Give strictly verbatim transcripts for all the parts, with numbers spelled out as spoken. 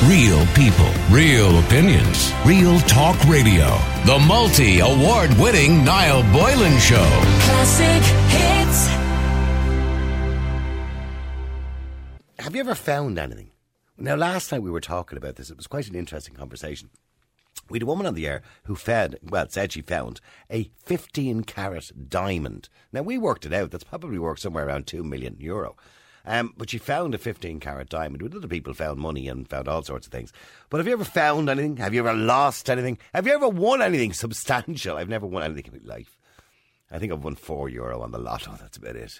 Real people, real opinions, real talk radio. The multi-award-winning Niall Boylan Show. Classic hits. Have you ever found anything? Now, last night we were talking about this. It was quite an interesting conversation. We had a woman on the air who found, well, said she found a fifteen carat diamond. Now, we worked it out. That's probably worth somewhere around two million euro. Um, but she found a fifteen carat diamond. With other people found money and found all sorts of things. But have you ever found anything? Have you ever lost anything? Have you ever won anything substantial? I've never won anything in my life. I think I've won four euro on the lotto. That's about it.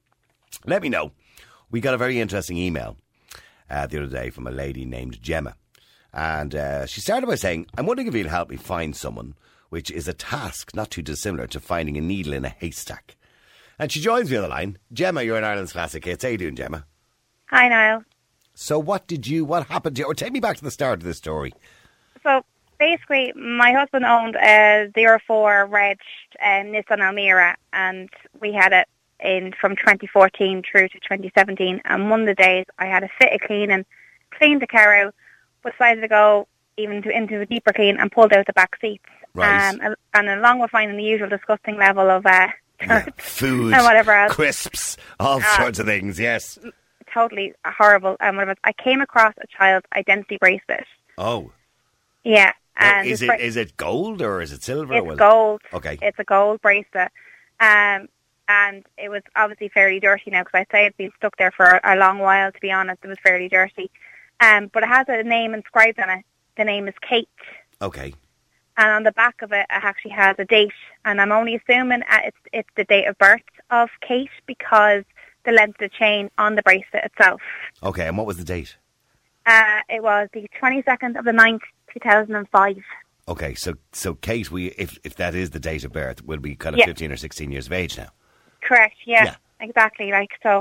Let me know. We got a very interesting email uh, the other day from a lady named Gemma. And uh, she started by saying, I'm wondering if you'll help me find someone, which is a task not too dissimilar to finding a needle in a haystack. And she joins me on the line. Gemma, you're in Ireland's Classic Hits. How you doing, Gemma? Hi, Niall. So what did you, what happened to you? Or take me back to the start of this story. So basically, my husband owned a zero four reg um, Nissan Almera, and we had it in from twenty fourteen through to twenty seventeen. And one of the days I had a fit of cleaning, cleaned the car out, but decided to go even to, into a deeper clean and pulled out the back seats. Right. Um, and along with finding the usual disgusting level of uh, Yeah, food, and whatever else. crisps, all Uh, sorts of things, yes. Totally horrible. And whatever. I came across a child's identity bracelet. Oh. Yeah. Now, And is this it bra- is it gold or is it silver? It's Well, gold. Okay. It's a gold bracelet. Um, and it was obviously fairly dirty now, because I'd say it's been stuck there for a long while, to be honest. It was fairly dirty. Um, but it has a name inscribed on it. The name is Kate. Okay. And on the back of it, it actually has a date. And I'm only assuming uh, it's, it's the date of birth of Kate, because the length of the chain on the bracelet itself. Okay, and what was the date? Uh, it was the twenty-second of the ninth, two thousand five. Okay, so so Kate, we if if that is the date of birth, will be kind of Yeah. fifteen or sixteen years of age now. Correct, yeah, Yeah. exactly. Like, so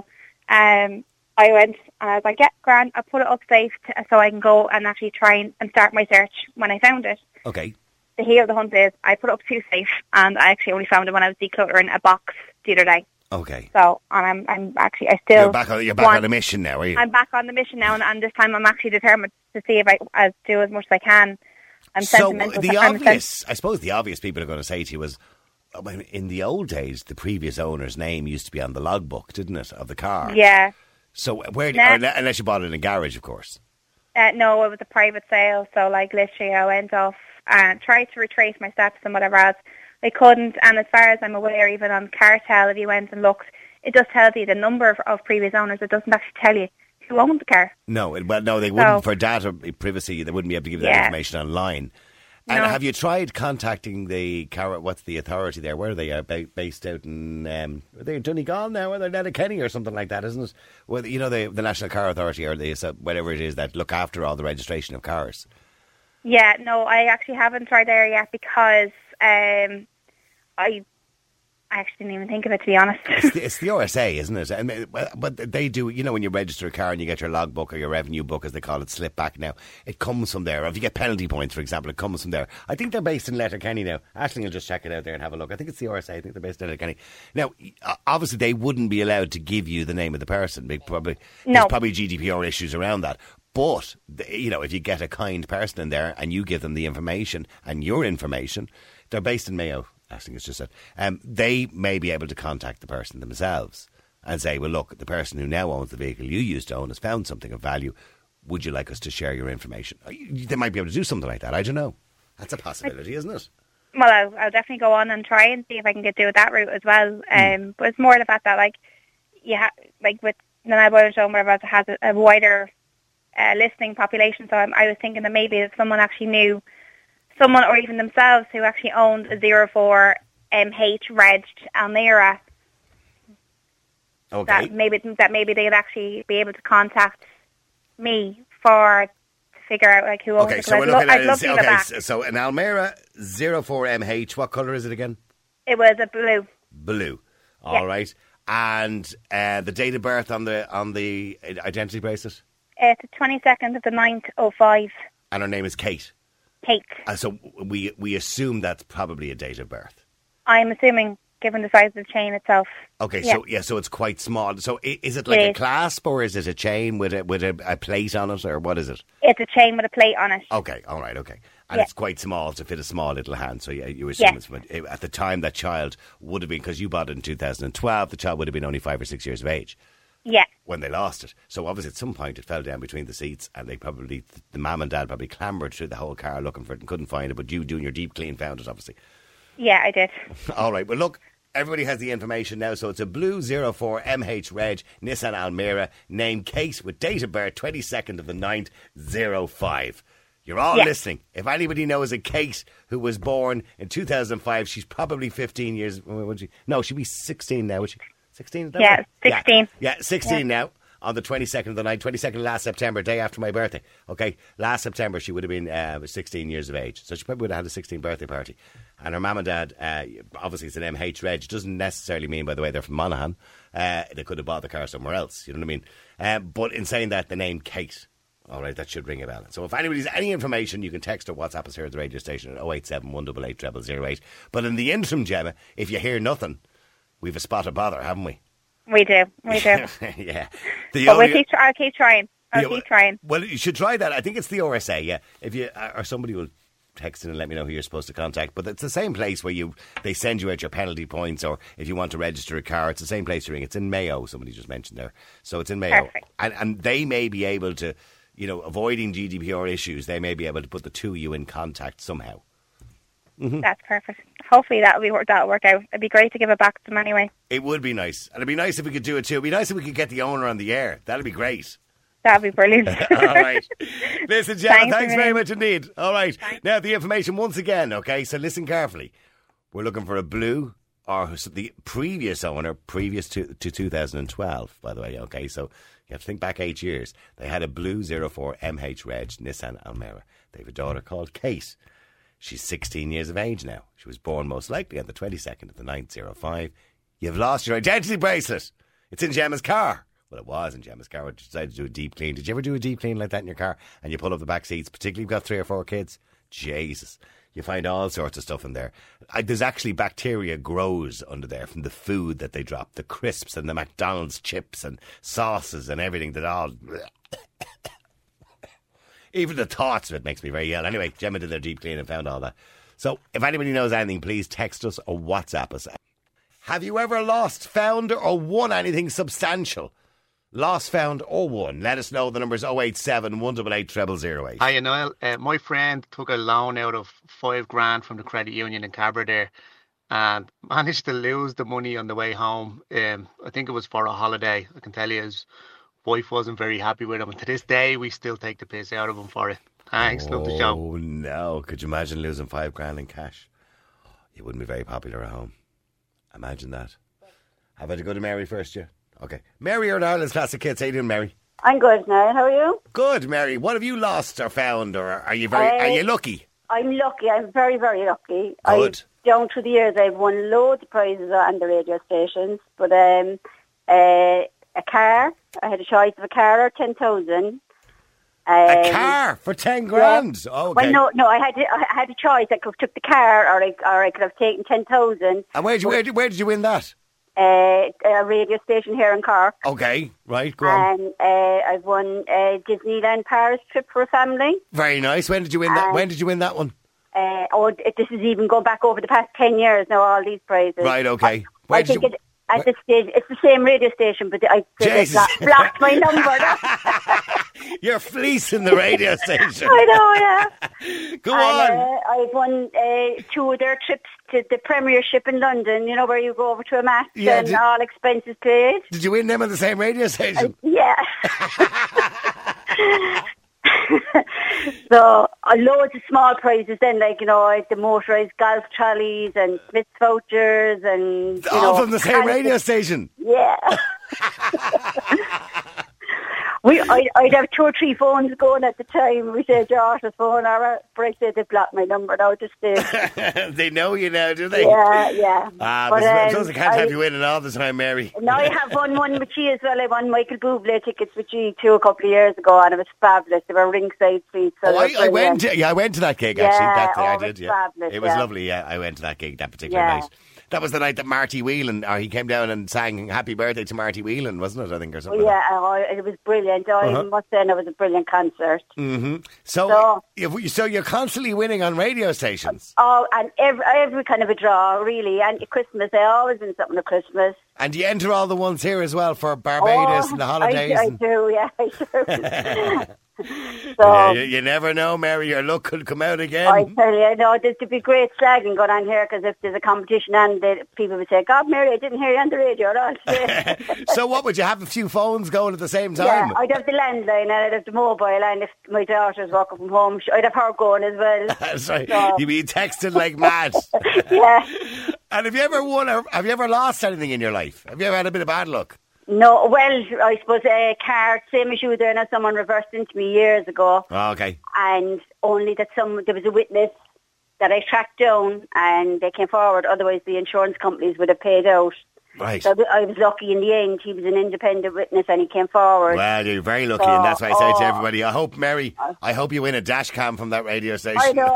um, I went and I was like, yeah, grand, I'll put it up safe to, so I can go and actually try and, and start my search when I found it. Okay. The heel of the hunt is I put it up too safe, and I actually only found it when I was decluttering a box the other day. Okay. So, and I'm, I'm actually, I still... You're back on you're back want, on a mission now, are you? I'm back on the mission now, and, and this time I'm actually determined to see if I as do as much as I can. I'm so sentimental. the I'm obvious, I suppose, the obvious people are going to say to you was, I mean, in the old days, the previous owner's name used to be on the logbook, didn't it, of the car? Yeah. So where, do, Nah. or, unless you bought it in a garage, of course. Uh, no, it was a private sale, so like literally I went off and tried to retrace my steps and whatever else. I couldn't, and as far as I'm aware, even on Cartel, if you went and looked, it just tells you the number of, of previous owners. It doesn't actually tell you who owned the car. No, it, well, no, they wouldn't, So- for data privacy, they wouldn't be able to give that Yeah. information online. And No. have you tried contacting the car? What's the authority there? Where are they? Are ba- based out in? Um, are they in Donegal now? Or they're Letterkenny or something like that, isn't it? Well, you know, the the National Car Authority or the so whatever it is that look after all the registration of cars. Yeah, no, I actually haven't tried there yet because um, I I actually didn't even think of it, to be honest. It's the, it's the R S A, isn't it? And, uh, well, but they do, you know, when you register a car and you get your logbook or your revenue book, as they call it, slip back now, it comes from there. Or if you get penalty points, for example, it comes from there. I think they're based in Letterkenny now. Ashling will just check it out there and have a look. I think it's the R S A. I think they're based in Letterkenny. Now, uh, obviously, they wouldn't be allowed to give you the name of the person. They probably, No. There's probably G D P R issues around that. But, you know, if you get a kind person in there and you give them the information and your information, they're based in Mayo. I think it's just that um, they may be able to contact the person themselves and say, well, look, the person who now owns the vehicle you used to own has found something of value. Would you like us to share your information? They might be able to do something like that. I don't know. That's a possibility, isn't it? Well, I'll, I'll definitely go on and try and see if I can get do it that route as well. Um, Mm. But it's more the fact that, like, you ha- like with the Niall Boylan Show and whatever else, it has a, a wider uh, listening population. So I'm, I was thinking that maybe if someone actually knew someone or even themselves who actually owned a zero four M H regged Almera, Okay. that maybe that maybe they'd actually be able to contact me for to figure out like who owns Okay, it. 'Cause so we're I'd, looking lo- at I'd love to okay, get back. so so an Almera zero four M H. What colour is it again? It was a blue. Blue. All Yeah. right. And uh, the date of birth on the on the identity bracelet? It's the twenty-second of the ninth, oh five. And her name is Kate. Kate. Uh, so we we assume that's probably a date of birth. I'm assuming given the size of the chain itself. Okay, yeah. so yeah, so it's quite small. So i- is it like It a is. clasp, or is it a chain with a with a, a plate on it, or what is it? It's a chain with a plate on it. Okay, all right, okay. And Yeah. it's quite small to fit a small little hand. So yeah, you assume Yeah. it's from- at the time that child would have been, because you bought it in two thousand twelve. The child would have been only five or six years of age Yeah. when they lost it. So obviously at some point it fell down between the seats, and they probably, the mum and dad probably clambered through the whole car looking for it and couldn't find it. But you, doing your deep clean, found it obviously. Yeah, I did. All right, well look, everybody has the information now. So it's a blue zero four M H Reg Nissan Almera, name Kate, with date of birth twenty-second of the ninth, oh five. You're all Yeah. listening. If anybody knows a Kate who was born in two thousand five, she's probably fifteen years. Would she? No, she'd be sixteen now, would she? sixteen? Yeah, sixteen. Yeah, yeah sixteen now. On the twenty-second of the ninth, twenty-second last September, day after my birthday. Okay, last September she would have been uh, sixteen years of age. So she probably would have had a sixteenth birthday party. And her mum and dad, uh, obviously it's an M H Reg. It doesn't necessarily mean, by the way, they're from Monaghan. Uh, they could have bought the car somewhere else, you know what I mean? Uh, but in saying that, the name Kate, all right, that should ring a bell. So if anybody's any information, you can text or WhatsApp us here at the radio station at oh eight seven, one eight eight, zero zero zero eight. But in the interim, Gemma, if you hear nothing, we've a spot of bother, haven't we? We do. We do. Yeah. The But only- we'll keep, I'll keep trying. I'll Yeah, keep trying. Well, you should try that. I think it's the R S A, yeah. If you or somebody will text in and let me know who you're supposed to contact. But it's the same place where you they send you out your penalty points, or if you want to register a car, it's the same place to ring. It's in Mayo, somebody just mentioned there. So it's in Mayo. Perfect. And and they may be able to, you know, avoiding G D P R issues, they may be able to put the two of you in contact somehow. Mm-hmm. That's perfect. Hopefully that'll be that'll work out. It'd be great to give it back to them anyway. It would be nice. And it'd be nice if we could do it too. It'd be nice if we could get the owner on the air. That'd be great. That'd be brilliant. All right. Listen, Gemma, Thanks, thanks very Maureen. much indeed. All right. Now, the information once again, okay? So listen carefully. We're looking for a blue, or the previous owner, previous to, to two thousand twelve, by the way, okay? So you have to think back eight years. They had a blue zero four M H Reg Nissan Almera. They have a daughter called Kate. She's sixteen years of age now. She was born most likely on the twenty-second of the ninth, oh five. You've lost your identity bracelet. It's in Gemma's car. Well, it was in Gemma's car. We decided to do a deep clean. Did you ever do a deep clean like that in your car? And you pull up the back seats, particularly if you've got three or four kids? Jesus. You find all sorts of stuff in there. I, there's actually bacteria grows under there from the food that they drop. The crisps and the McDonald's chips and sauces and everything that all... Even the thoughts of it makes me very ill. Anyway, Gemma did their deep clean and found all that. So if anybody knows anything, please text us or WhatsApp us. Have you ever lost, found or won anything substantial? Lost, found or won? Let us know. The number is oh eight seven, one eight eight, zero zero zero eight. Hiya, Niall. Uh, my friend took a loan out of five grand from the credit union in Cabra there and managed to lose the money on the way home. Um, I think it was for a holiday. I can tell you his wife wasn't very happy with him. And to this day, we still take the piss out of him for it. Thanks. Love the show. Oh, no. Could you imagine losing five grand in cash? You wouldn't be very popular at home. Imagine that. How about to go to Mary first, yeah? Okay. Mary, you're an Ireland's Classic Kids. How you doing, Mary? I'm good now. How are you? Good, Mary. What have you lost or found, or are you very? Uh, are you lucky? I'm lucky. I'm very, very lucky. Good. I, down through the years, I've won loads of prizes on the radio stations. But um, uh, a car, I had a choice of a car or ten thousand. Um, A car for ten grand. Oh, okay. Well, no, no. I had to, I had a choice. I could have took the car, or I, or I could have taken ten thousand. And where did you where did, where did you win that? Uh, a radio station here in Cork. Okay, right, go on. And uh, I've won a Disneyland Paris trip for a family. Very nice. When did you win that? And- When did you win that one? Uh, oh, it, this is even going back over the past ten years now, all these prizes. Right, okay. I, Where I did think you? it, at this stage, it's the same radio station, but I Jesus. blocked, blocked my number. You're fleecing the radio station. I know, yeah. Go And, on. uh, I've won uh, two of their trips to the Premiership in London, you know, where you go over to a match Yeah, and did- all expenses paid. Did you win them on the same radio station? Yeah. So, uh, loads of small prizes then, like, you know, like the motorised golf trolleys and Smith's vouchers and, you All know, from the same cans- radio station. Yeah. we, I, I'd have two or three phones going at the time. We said Josh's phone, or but I said they blocked my number now, just uh, They know you now, do they? yeah, yeah. Ah, But, but I um, suppose I can't I- have you winning all the time, Mary. Now I have won one with you as well. I won Michael Bublé tickets with you two a couple of years ago, and it was fabulous. They were ringside seats. So Oh, they I, were I brilliant. went. To, yeah, I went to that gig Yeah, actually. That day oh, I it was did. Yeah, fabulous, it was yeah. lovely. Yeah, I went to that gig that particular Yeah. night. That was the night that Marty Whelan, or he came down and sang Happy Birthday to Marty Whelan, wasn't it, I think, or something? Yeah, oh, it was brilliant. I Uh-huh. must say it was a brilliant concert. Mm-hmm. So, So- if- so you're constantly winning on radio stations. Oh, and every, every kind of a draw, really. And at Christmas, I always win something at Christmas. And you enter all the ones here as well for Barbados Oh, and the holidays. I, I and- do, yeah, I do. So, Yeah, you, you never know, Mary, your luck could come out again. I tell you, no, there's to be great slagging going on here, because if there's a competition and the people would say, God, Mary, I didn't hear you on the radio at all today. So what, would you have a few phones going at the same Yeah, time? I'd have the landline and I'd have the mobile, and if my daughter's working from home, sh- I'd have her going as well. That's right. So- You'd be texting like mad. Yeah. And have you ever won or have you ever lost anything in your life? Have you ever had a bit of bad luck? No, well, I suppose a car, same as you there, now someone reversed into me years ago, Oh, okay. and only that some there was a witness that I tracked down, and they came forward. Otherwise, the insurance companies would have paid out. Right. So I was lucky in the end. He was an independent witness, and he came forward. Well, you're very lucky, So, and that's why I say to oh. everybody, I hope, Mary, I hope you win a dash cam from that radio station. I know.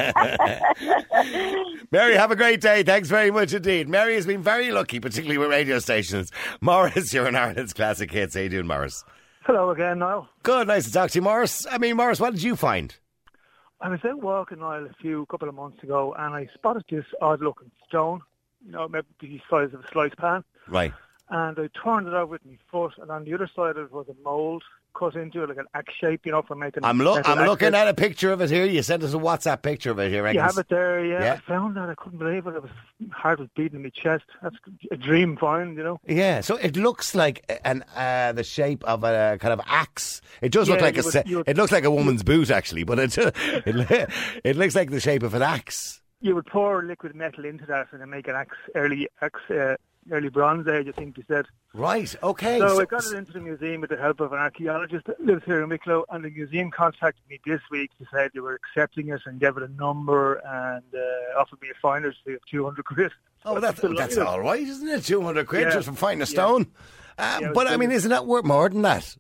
Mary, have a great day. Thanks very much indeed. Mary has been very lucky, particularly with radio stations. Morris, you're in Ireland's Classic Hits. How you doing, Morris? Hello again, Niall. Good, nice to talk to you, Morris. I mean, Morris, what did you find? I was out walking, Niall, a few couple of months ago, and I spotted this odd-looking stone, you know, maybe the size of a slice pan, Right. and I turned it out with my foot, and on the other side of it was a mould cut into it, like an axe shape, you know, for making... I'm, lo- metal I'm looking axes. at a picture of it here. You sent us a WhatsApp picture of it here. You have it there, yeah. Yeah. I found that. I couldn't believe it. It was heart was beating in my chest. That's a dream find, you know. Yeah, so it looks like an uh, the shape of a kind of axe. It does look Yeah, like a you would- se- you would- it looks like a woman's boot actually, but it it, it looks like the shape of an axe. You would pour liquid metal into that and then make an axe, early axe, uh, early Bronze Age, I think you said. Right. Okay. So I got it into the museum with the help of an archaeologist that lives here in Wicklow, and the museum contacted me this week to say they were accepting it and gave it a number and uh, offered me a finder's fee of two hundred quid. Oh, that's So that's delighted. all right, isn't it? Two hundred quid Yeah. just for finding a Yeah. stone. Uh, Yeah, it but was I mean, brilliant. isn't that worth more than that?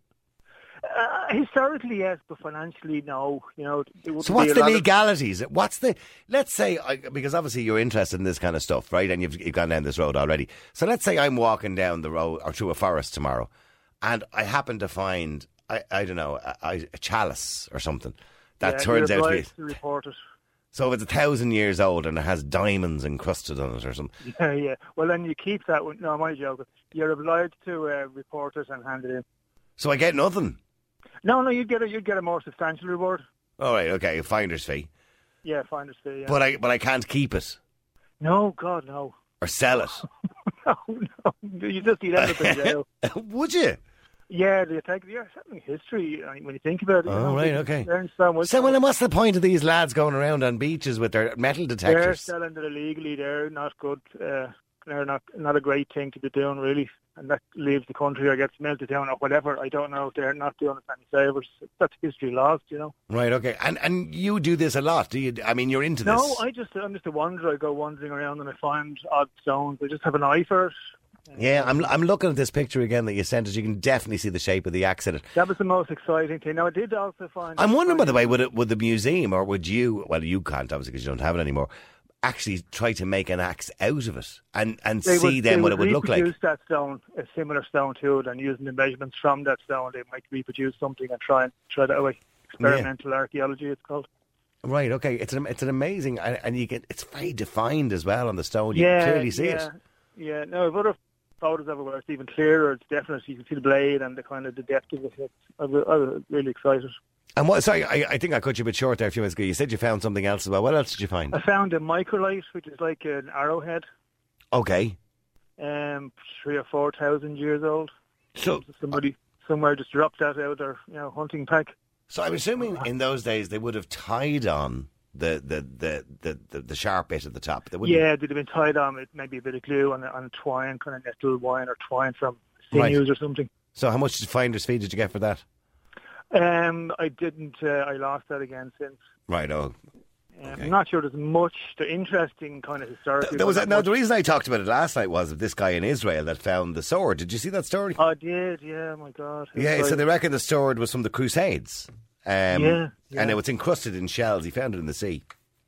Uh, historically, yes, but financially, no. You know, it wouldn't So what's be a the lot of- legalities? What's the? Let's say I, because obviously you're interested in this kind of stuff, right? And you've, you've gone down this road already. So let's say I'm walking down the road or through a forest tomorrow, and I happen to find I, I don't know a, a chalice or something that yeah, turns you're out to be. obliged to report it. So if it's a thousand years old and it has diamonds encrusted on it or something. Yeah, yeah. Well, then you keep that one. No, my joke. You're obliged to uh, report it and hand it in. So I get nothing. No, no, you'd get a you'd get a more substantial reward. All right, okay, a finder's fee. Yeah, finder's fee. Yeah. But I but I can't keep it no, God, no. or sell it. no, no. You just need everything jail. Would you? Yeah, they take yeah, certainly history. I mean, when you think about it. you Oh, know, right, you okay. Learn so much. So from well, it. then what's the point of these lads going around on beaches with their metal They're detectors? selling it illegally. They're not good. Uh, they're not not a great thing to be doing, really. And that leaves the country or gets melted down or whatever. I don't know. They're not doing us any favours. That's history lost, you know. Right, okay. And and you do this a lot, do you? I mean, you're into this. No, I just I'm just a wanderer. I go wandering around and I find odd stones. I just have an eye for it. Yeah, I'm I'm looking at this picture again that you sent us. You can definitely see the shape of the axe in it. That was the most exciting thing. Now I did also find. I'm wondering, by the way, would it would the museum or would you? Well, you can't obviously because you don't have it anymore. Actually, try to make an axe out of it and and They see would, then they what it would look like. reproduce that stone, a similar stone to it, and using the measurements from that stone, they might reproduce something and try and try that way. Experimental archaeology, it's called. Right. Okay. It's an it's an amazing and, and you get it's very defined as well on the stone. You yeah, can clearly see yeah, it. Yeah. No, I've other photos of it where it's even clearer. It's definite. You can see the blade and the kind of the depth of it. It's, I was, I was really excited. And what? Sorry, I, I think I cut you a bit short there a few minutes ago. You said you found something else as well. What else did you find? I found a microlite, which is like an arrowhead, Okay. um, three or four thousand years old. So, Somebody somewhere just dropped that out of their you know hunting pack. so I'm assuming in those days they would have tied on the the the the, the, the sharp bit at the top. They wouldn't. Yeah, they'd have been tied on with maybe a bit of glue on, on twine, kind of nettle wine or twine from Right. sinews or something. So how much finder's fee did you get for that? Um, I didn't. Uh, I lost that again since. Right. Oh. Um, Okay. I'm not sure there's much. The interesting kind of historical. There was a, not no. much. The reason I talked about it last night was of this guy in Israel that found the sword. Did you see that story? I did. Yeah. My God. It was Yeah. So like- they reckon the sword was from the Crusades. Um, Yeah, yeah. And it was encrusted in shells. He found it in the sea.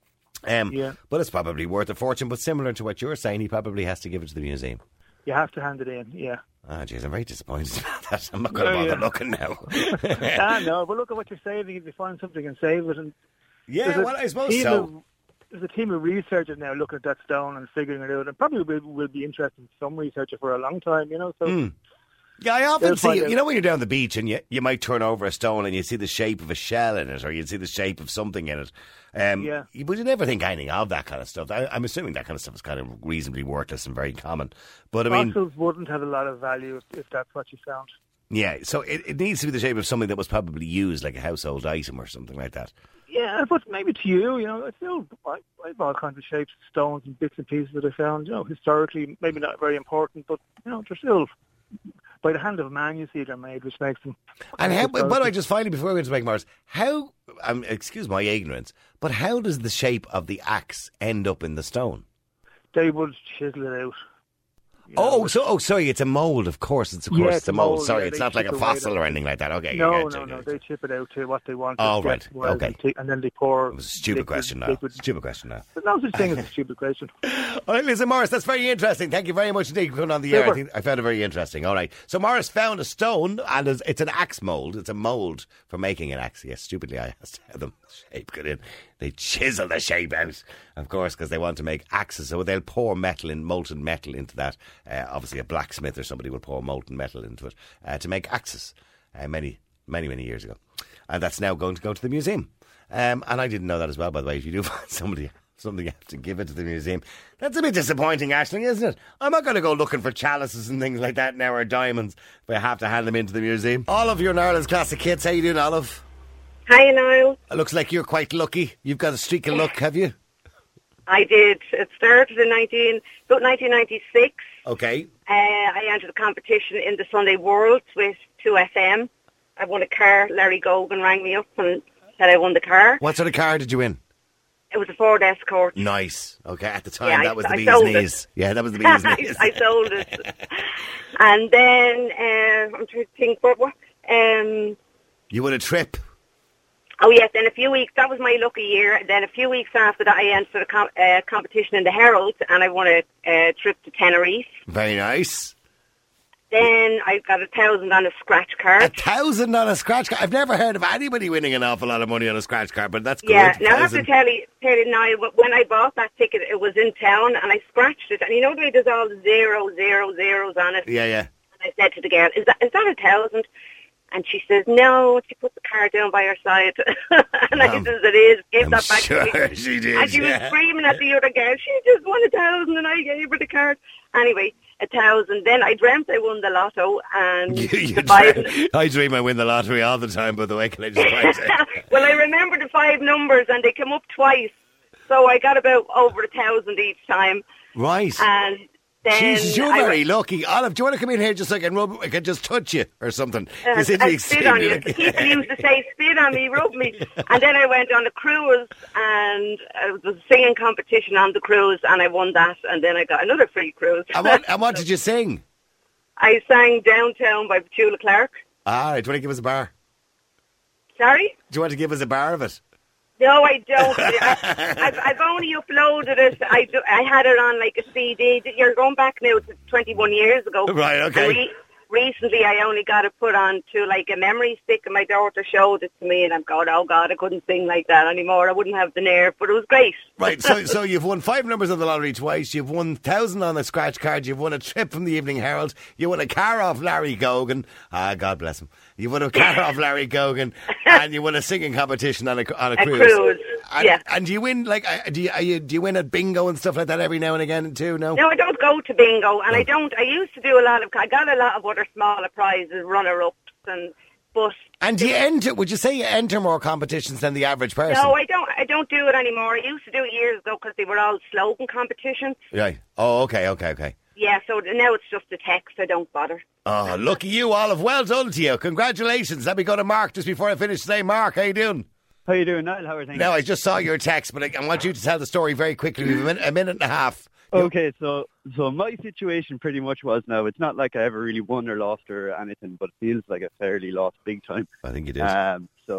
Um, Yeah. But it's probably worth a fortune. But similar to what you're saying, he probably has to give it to the museum. You have to hand it in, yeah. Ah, jeez, I'm very disappointed about that. I'm not going to Yeah, bother yeah. looking now. ah, no, but look at what you're saving. If you find something and save it. And Yeah, there's a well, I suppose team so. of- There's a team of researchers now looking at that stone and figuring it out. And probably will, will be interesting to some researcher for a long time, you know. So Mm. Yeah, I often They'll see, find you out. know, when you're down the beach and you, you might turn over a stone and you see the shape of a shell in it, or you'd see the shape of something in it. Um, Yeah. you- But you never think anything of that kind of stuff. I, I'm assuming that kind of stuff is kind of reasonably worthless and very common. But I mean, fossils wouldn't have a lot of value if, if that's what you found. yeah, so it, it needs to be the shape of something that was probably used, like a household item or something like that. Yeah, but maybe to you, you know, I feel I, I have all kinds of shapes, stones and bits and pieces that I found, you know, historically, maybe not very important, but, you know, they're still, by the hand of man, you see they're made, which makes them... And how, by the way, just finally, before we go to Meg Morris, how, um, excuse my ignorance, but how does the shape of the axe end up in the stone? They would chisel it out. you know, Oh, with- so oh, sorry, it's a mould. Of course, it's of Yeah, course it's it's a a mould. mould, Sorry, yeah, it's they not like a chip away fossil the- or anything like that. Okay, No, yeah, no, yeah, no. yeah. They chip it out to what they want. Oh, to right, get, whereas okay. they take- and then they pour. It was a stupid liquid- question now. liquid- Stupid question now. There's no such thing as a stupid question. All right, listen, Morris, that's very interesting. Thank you very much indeed for coming on the air. I Super. think I found it very interesting. All right, so Morris found a stone, and it's, it's an axe mould. It's a mould for making an axe. Yes, stupidly, I asked how the shape got in. They chisel the shape out, of course, because they want to make axes. So they'll pour metal in, molten metal into that. Uh, obviously, a blacksmith or somebody will pour molten metal into it uh, to make axes. Uh, many, many, many years ago, and that's now going to go to the museum. Um, and I didn't know that as well, by the way. If you do find somebody something, you have to give it to the museum. That's a bit disappointing, Aisling, isn't it? I'm not going to go looking for chalices and things like that now, or diamonds, if I have to hand them into the museum. Olive, you're in Ireland's classic hits. How you doing, Olive? Hi, Niall. It looks like you're quite lucky. You've got a streak of luck, have you? I did. It started in nineteen, about nineteen ninety-six. Okay. Uh, I entered a competition in the Sunday World with two F M. I won a car. Larry Gogan rang me up and said I won the car. What sort of car did you win? It was a Ford Escort. Nice. Okay, at the time, Yeah, I- that was the I bee's sold it. knees. Yeah, that was the bee's I, knees. I sold it. And then, uh, I'm trying to think, what, what, um, You won a trip. oh yes, then a few weeks, that was my lucky year. Then a few weeks after that, I entered a com- uh, competition in the Herald, and I won a uh, trip to Tenerife. Very nice. Then I got a thousand on a scratch A card. thousand on a scratch card. I've never heard of anybody winning an awful lot of money on a scratch card, but that's good. Yeah, now I have to Thousand. tell you, tell you now, when I bought that ticket, it was in town, and I scratched it, and you know the way there's all the zero, zero, zeros on it? Yeah, yeah. And I said to the girl, is that is that a thousand? And she says, no. She put the card down by her side. And I Um, says, it is. Give I'm that back sure to me. she did, And she yeah. was screaming at the other girl, she just won a thousand, and I gave her the card. Anyway, a thousand. Then I dreamt I won the lotto, and You, you the five... dream- I dream I win the lottery all the time, by the way. Can I just point out? Well, I remember the five numbers, and they came up twice. So I got about over a thousand each time. Right. And then Jesus, you're I very went- lucky. Olive, do you want to come in here just so I can rub, I can just touch you or something? Uh, You seem to and be spit on you. extremely- People used to say, spit on me, rub me. And then I went on a cruise, and uh, it was a singing competition on the cruise, and I won that, and then I got another free cruise. And what, and what did you sing? I sang Downtown by Petula Clark. All right, do you want to give us a bar? Sorry? Do you want to give us a bar of it? No, I don't. I, I've, I've only uploaded it. I, do, I had it on like a C D. You're going back now to twenty-one years ago. Right, okay. And re- recently, I only got it put on to like a memory stick, and my daughter showed it to me, and I'm going, oh God, I couldn't sing like that anymore. I wouldn't have the nerve, but it was great. Right, so so you've won five numbers of the lottery twice. You've won thousand on a scratch card. You've won a trip from the Evening Herald. You won a car off Larry Gogan. Ah, God bless him. You won a car off Larry Gogan, and you won a singing competition on a on a, A cruise. cruise, And, yeah. And do you win like uh, do you, are you do you win at bingo and stuff like that every now and again too? No. No, I don't go to bingo, and Oh. I don't. I used to do a lot of. I got a lot of other smaller prizes, runner-ups, and but And do you enter? Would you say you enter more competitions than the average person? no, I don't. I don't do it anymore. I used to do it years ago because they were all slogan competitions. Right. Oh, okay, okay, okay. Yeah, so now it's just a text. I don't bother. Oh, lucky you, Olive. Well done to you. Congratulations. Let me go to Mark just before I finish today. Mark, how you doing? How you doing, Niall? How are things? Now, I just saw your text, but I, I want you to tell the story very quickly. We've a minute, a minute and a half. Okay, so so my situation pretty much was now, it's not like I ever really won or lost or anything, but it feels like I fairly lost big time. I think you did. Um, so I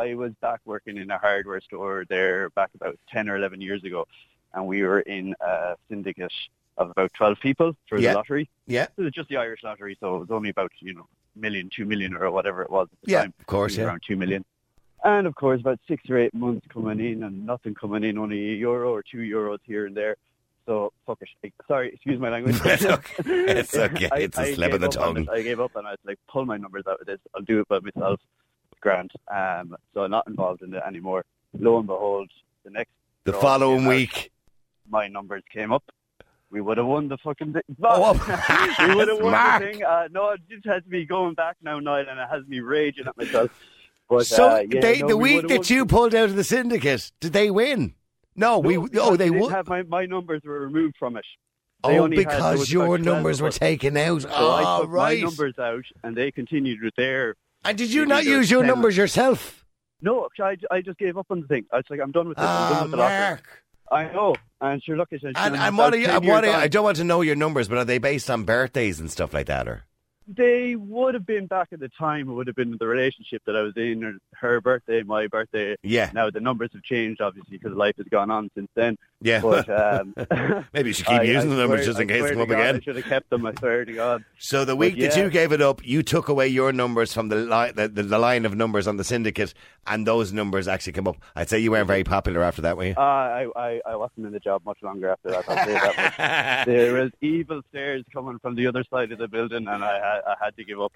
I was back working in a hardware store there back about ten or eleven years ago, and we were in a syndicate of about twelve people for Yeah. the lottery. Yeah. It was just the Irish lottery, so it was only about, you know, million, two million or whatever it was at the Yeah, time. of course, It was yeah. around two million. And of course, about six or eight months coming in and nothing coming in, only a euro or two euros here and there. So, fuck it. Sorry, excuse my language. It's okay. It's okay. I- It's a I slip of gave the up on tongue. it. I gave up and I was like, pull my numbers out of this. I'll do it by myself. Grand. Um, so I'm not involved in it anymore. Lo and behold, the next The draw following came out, week. my numbers came up. We would have won the fucking thing. Oh, we would have won Mark. the thing. Uh, no, it just has me going back now, Niall, and it has me raging at myself. But, So uh, yeah, they, no, the we week would have that won. you pulled out of the syndicate, did they win? No, we. No, Oh, they didn't won. have my, my numbers were removed from it. They Oh, only had- there because was your about twelve numbers of were us. taken out. So I Oh, took right. my numbers out, and they continued with their. And did you Maybe not there's use your ten. numbers yourself? No, I, I just gave up on the thing. I was like, I'm done with this. I'm Ah, done with the lottery. Mark. I know. And sure, look, I said, And, "Sure, and about what are you? ten and What are years you, I on." don't want to know your numbers, but are they based on birthdays and stuff like that, or? They would have been back at the time. It would have been the relationship that I was in, or her birthday, my birthday. Yeah. Now the numbers have changed, obviously, because life has gone on since then. Yeah. But um, Maybe you should keep I- using I the numbers swear- just in I case they swear come to up God, again. I should have kept them. I swear to God. So the week But that yeah. you gave it up, you took away your numbers from the, li- the, the the line of numbers on the syndicate, and those numbers actually came up. I'd say you weren't very popular after that, were you? Uh, I, I, I wasn't in the job much longer after that. I'll say that much. There was evil stares coming from the other side of the building, and I had, I had to give up.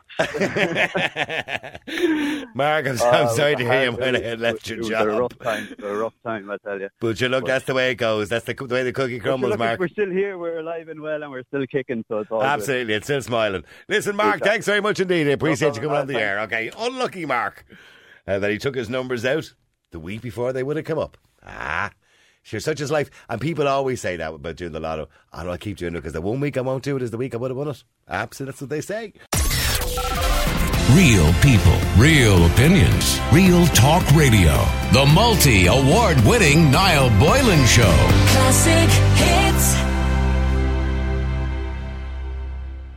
Mark, I'm, Uh, I'm sorry it to was hear you hard- might it have was- left your it was job. a rough time. A rough time, I tell you. But you look, that's the way it goes. That's the, the way the cookie But crumbles, look, Mark. we're still here. We're alive and well, and we're still kicking. So it's all good. Absolutely, it's still smiling. Listen, Mark, Good job. thanks very much indeed. I appreciate you problem. coming on the Uh, air. Okay, unlucky Mark uh, that he took his numbers out the week before they would have come up. Ah, sure, such is life. And people always say that about doing the lotto. Oh, no, I'll keep doing it because the one week I won't do it is the week I would have won it. Absolutely, that's what they say. Real people, real opinions, real talk radio. The multi-award winning Niall Boylan Show. Classic hits.